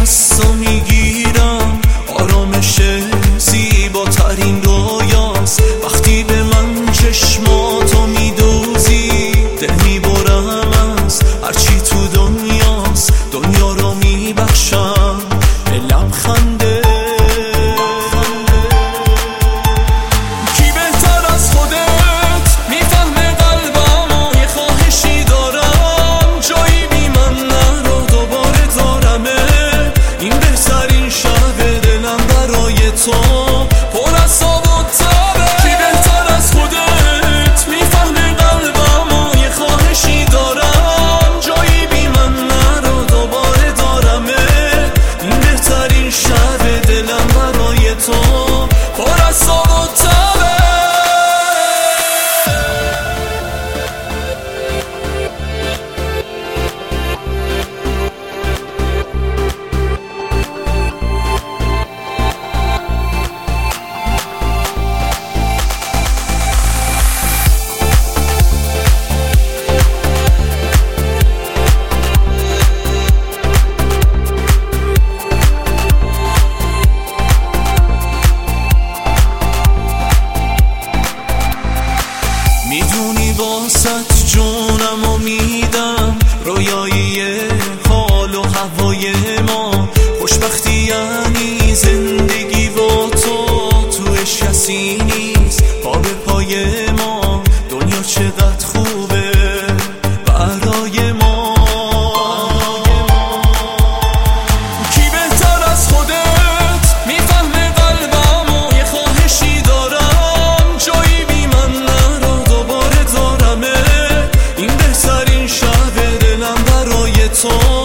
دستو میگیرم، آرامش زیباترین رویاست. وقتی به من چشماتو میدوزی دل میبرم از هرچی تو دنیاست. دنیا رو میبخشم به لبخنده. کی بهتر از خودت میفهمه قلبم، یه خواهشی دارم جایی بی من نرو دوباره دارمه. این بهترین شب دلم برای تو پر از آب و تبه. کی بهتر از خودت میفهمه قلبم، یه خواهشی دارم جایی بی من نرو دوباره دارمه. این بهترین شب دلم برای تو پر از آب و تبه. میدونی واسط جونمو میدم، رویایی حال و هوای ما. خوشبختی یعنی زندگی و توش کسی نیست پا به پای ما. دنیا چقدر خوبه برای ما. کی بهتر از خودت میفهمه قلبم، یه خواهشی دارم جایی بی من نرو دوباره دارمه. این بهترین شب دلم برای تو